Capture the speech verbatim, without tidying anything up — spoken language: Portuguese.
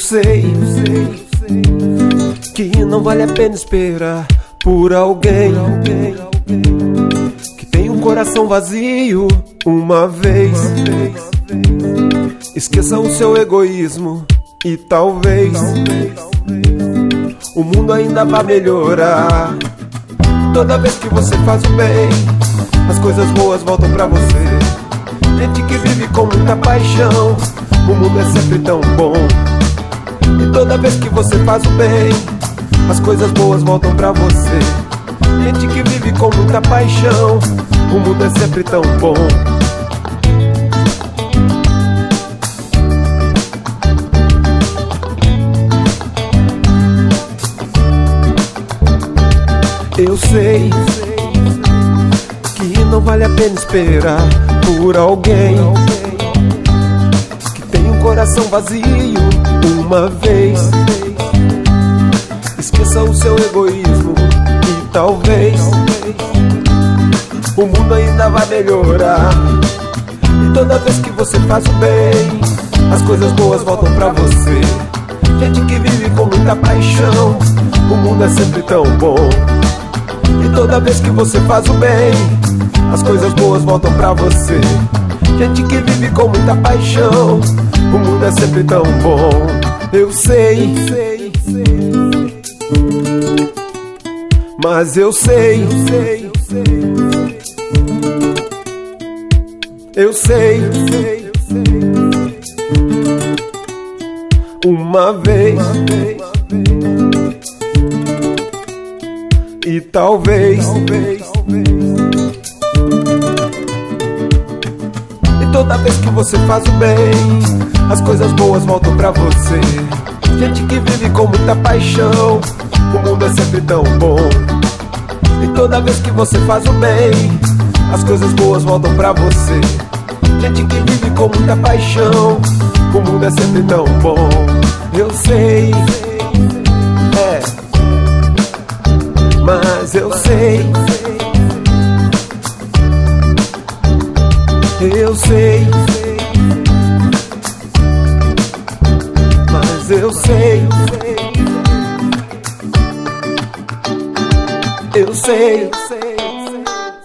Eu sei que não vale a pena esperar por alguém que tem um coração vazio uma vez. Esqueça o seu egoísmo e talvez o mundo ainda vá melhorar. Toda vez que você faz o bem, as coisas boas voltam pra você. Gente que vive com muita paixão, o mundo é sempre tão bom. E toda vez que você faz o bem, as coisas boas voltam pra você. Gente que vive com muita paixão, o mundo é sempre tão bom. Eu sei que não vale a pena esperar por alguém que tem um coração vazio uma vez. Esqueça o seu egoísmo e talvez o mundo ainda vai melhorar. E toda vez que você faz o bem, as coisas boas voltam pra você. Gente que vive com muita paixão, o mundo é sempre tão bom. E toda vez que você faz o bem, as coisas boas voltam pra você. Gente que vive com muita paixão, o mundo é sempre tão bom. Eu sei, mas eu sei, eu sei, uma vez e talvez, e toda vez que você faz o bem, as coisas boas voltam pra você. Gente que vive com muita paixão, o mundo é sempre tão bom. E toda vez que você faz o bem, as coisas boas voltam pra você. Gente que vive com muita paixão, o mundo é sempre tão bom. Eu sei, é, mas eu sei, eu sei, mas eu sei, eu sei.